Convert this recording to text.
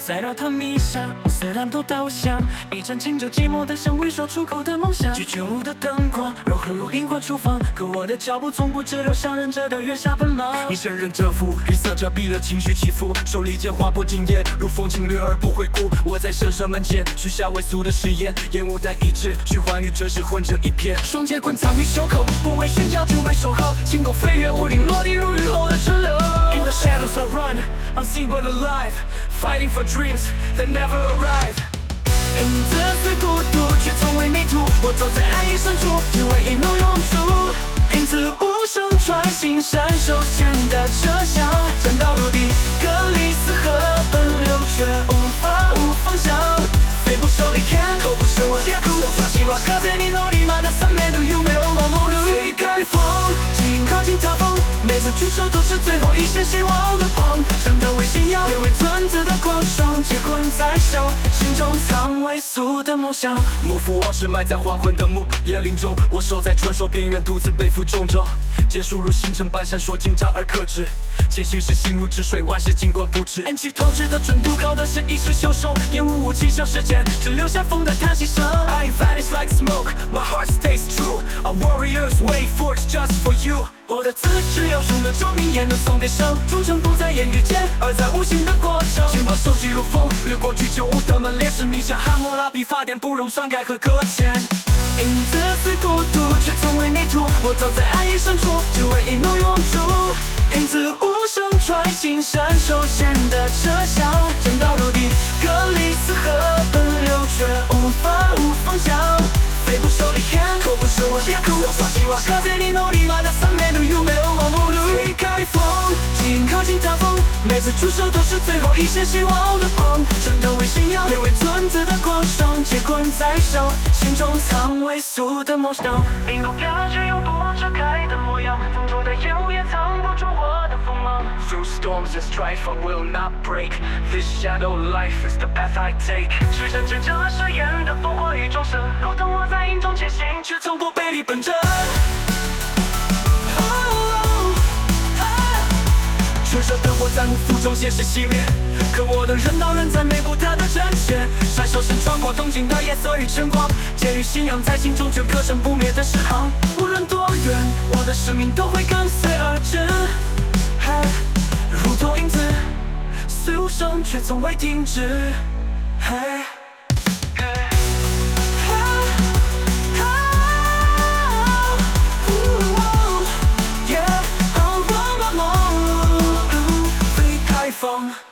赛道他迷上，虽然都倒向，一盏清着寂寞的香，未说出口的梦想。剧全屋的灯光柔和如萤火厨房，可我的脚步从不滞留，像忍着的月下奔忙。你胜任这副绿色遮蔽了情绪起伏，手里剑划破今夜，如风侵略而不回顾。我在神社门前许下未俗的誓言，烟雾弹一支，虚幻与真实混着一片。双截棍藏于袖口，不为炫耀，只为守候。轻功飞越屋顶，落地如日后的川流。In the shadows I run, unseen but alive, fighting for dreams that never arrive。影子虽孤独，却从未迷途。我走在暗影深处，只为一怒永驻。影子无声穿行，闪手前的车厢，站到陆地，隔离四合奔流，却无方向。飞不受力看，口不是我解苦。希望風に乗りまだ覚める夢を守る。随开风，紧靠近他风，每次举手都是最后一线希望的光。真的为信仰，别为尊子的光霜，结棍在手，心中藏未俗的梦想。幕府往事埋在黄昏的木叶林中，我守在传说边缘，独自背负重舟。剑术如星辰般闪烁，精湛而克制。前行时心如止水，万事经过不迟。暗器透支的准度，靠的是一世修手。烟雾武器像时间，只留下风的叹息声。I vanish like smoke, my heart stays true. A warrior's way forged just for you. 我的字只有数的钟鸣，也能送点声。忠诚不在言语间，而在无形的过程。肩膀收集如风，掠过居酒屋的门帘，使命像汉谟拉比法典，不容篡改和搁浅。影子虽孤独，却从未迷途。我走在暗影深处，只为一怒永驻。影子无声穿行，闪手前的车厢，站到陆地，隔离四合奔流，却无方向。飞不受力看，口不是我解苦。希望風に乗りまだ覚める夢を守る。随开风，紧靠近他风，每次出手都是最后一线希望的光。真的为信仰，别为尊子的光霜，结棍在手，心中藏未俗的梦想。引动标志有多遮开的模样，风中的烟雾也藏不住我的锋芒。Through storms and strife I will not break, this shadow life is the path I take。是真真正誓言的烽火与众生，如同我在影中前行，却从不背离本真。炽热的火在幕府中显示熄灭，可我的人道仍在内部它的真切。闪手神穿过东京的夜色与晨光，剑与信仰在心中，却歌声不灭的诗行。无论多远，我的生命都会跟随而至。如同影子，虽无声，却从未停止。风。